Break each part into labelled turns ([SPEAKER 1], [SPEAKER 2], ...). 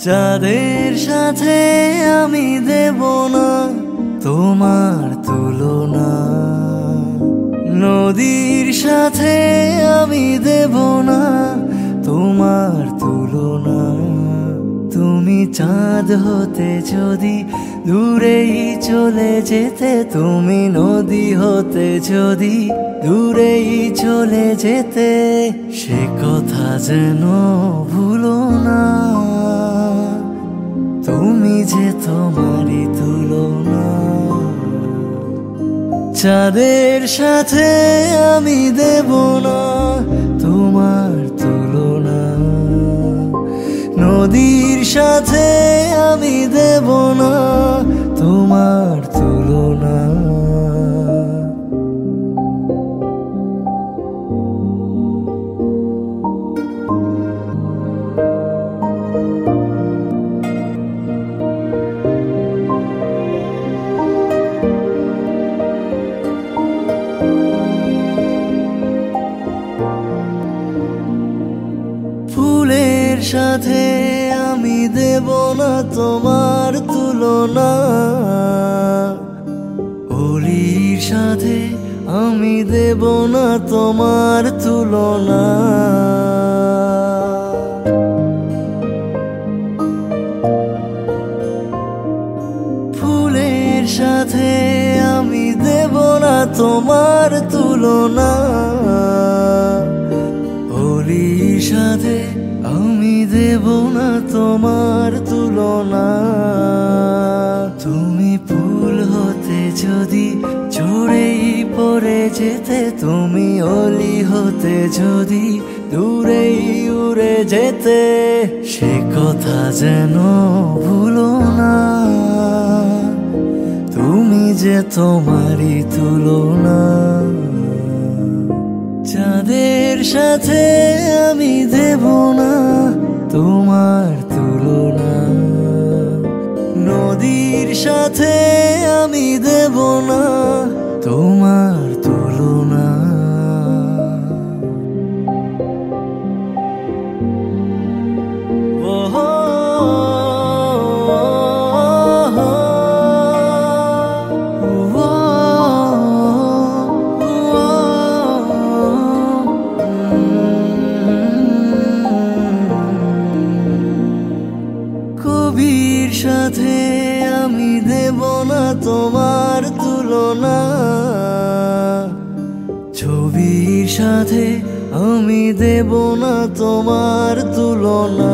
[SPEAKER 1] চাঁদের সাথে আমি দেব না তোমার তুলনা, নদীর সাথে আমি দেব না তোমার তুলনা। তুমি চাঁদ হতে যদি দূরেই চলে যেতে, তুমি নদী হতে যদি দূরেই চলে যেতে, সে কথা যেন ভুলো না। তুমি যে তোমারই তুলনা, চাঁদের সাথে আমি দেব না তোমার তুলনা, নদীর সাথে আমি দেব না তোমার তুলনা। ফুলের সাথে আমি দেব না তোমার তুলনা, অলির সাথে আমি দেব না তোমার তুলনা। ফুলের সাথে আমি দেব না তোমার তুলনা, অলির সাথে আমি দেব না তোমার তুলনা। তুমি ফুল হতে যদি ঝরেই পড়ে যেতে, তুমি অলি হতে যদি দূরেই উড়ে যেতে, সে কথা যেন ভুলো না। তুমি যে তোমারই তুলনা, চাঁদের সাথে আমি দেব না তোমার তুলনা, নদীর সাথে আমি দেব না তোমার তুলনা। কবির সাথে আমি দেব না তোমার তুলনা, ছবির সাথে আমি দেব না তোমার তুলনা।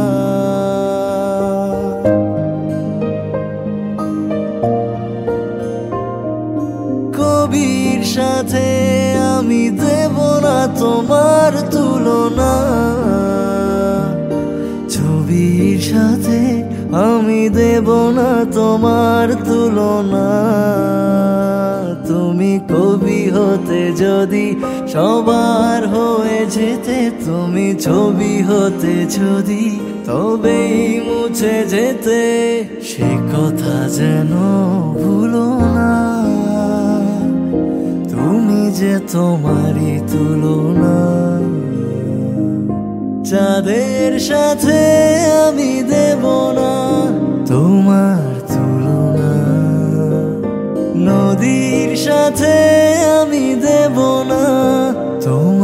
[SPEAKER 1] কবির সাথে আমি দেব না তোমার তুলনা, ছবির সাথে আমি দেব না তোমার তুলনা। তুমি কবি হতে যদি সবার হয়ে যেতে, তুমি ছবি হতে যদি তবেই মুছে যেতে, সে কথা যেন ভুলো না। তুমি যে তোমারই তুলনা, চাঁদের সাথে আমি দেব না তোমার তুলনা, নদীর সাথে আমি দেব না তোমার